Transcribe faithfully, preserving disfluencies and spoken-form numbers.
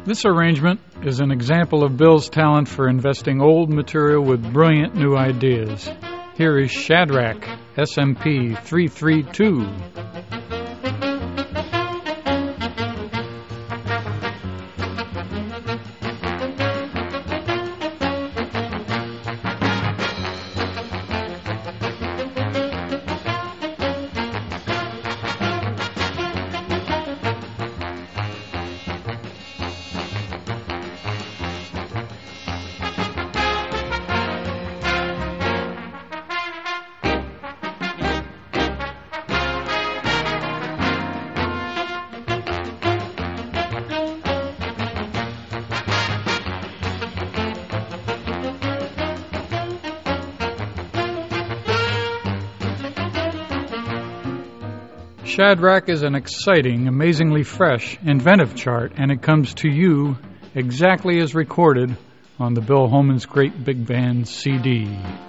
This arrangement is an example of Bill's talent for investing old material with brilliant new ideas. Here is Shadrach, S M P three three two. Shadrach is an exciting, amazingly fresh, inventive chart, and it comes to you exactly as recorded on the Bill Holman's Great Big Band C D.